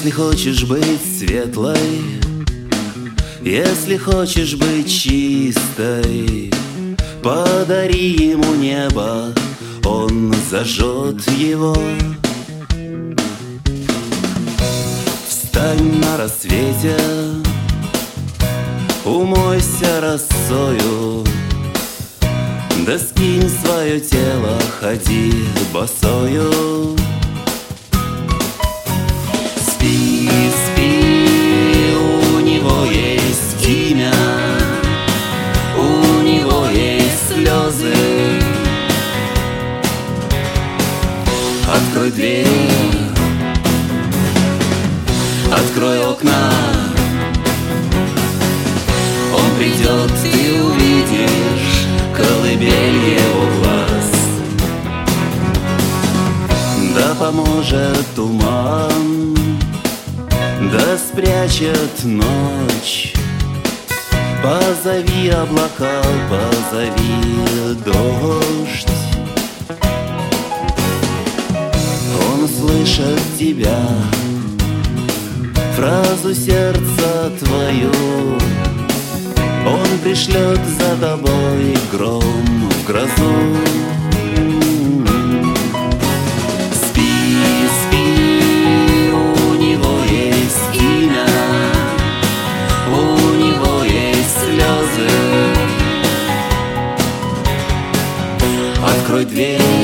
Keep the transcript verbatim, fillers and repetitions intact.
Если хочешь быть светлой, если хочешь быть чистой, подари ему небо, он зажжет его. Встань на рассвете, умойся росою, да скинь свое тело, ходи босою. Спи, спи, у него есть имя, у него есть слезы. Открой дверь, открой окна, он придет, ты увидишь колыбель его глаз. Да поможет туман, да спрячет ночь. Позови облака, позови дождь. Он услышит тебя, фразу сердца твою. Он пришлет за тобой гром в грозу. Спи, спи, у него есть имя, у него есть слезы. Открой дверь,